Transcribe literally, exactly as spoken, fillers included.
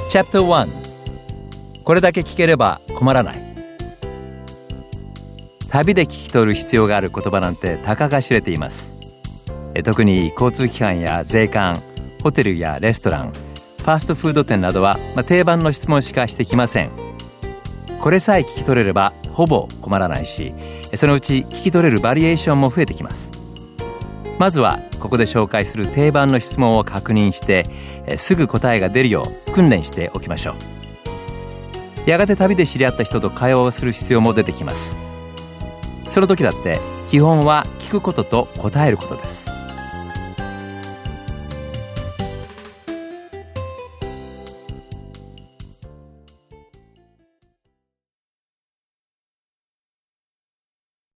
チャプターワン、これだけ聞ければ困らない。旅で聞き取る必要がある言葉なんてたかが知れています。え特に交通機関や税関、ホテルやレストラン、ファーストフード店などは、まあ、定番の質問しかしてきません。これさえ聞き取れればほぼ困らないし、そのうち聞き取れるバリエーションも増えてきます。まずはここで紹介する定番の質問を確認してえすぐ答えが出るよう訓練しておきましょう。やがて旅で知り合った人と会話をする必要も出てきます。その時だって基本は聞くことと答えることです。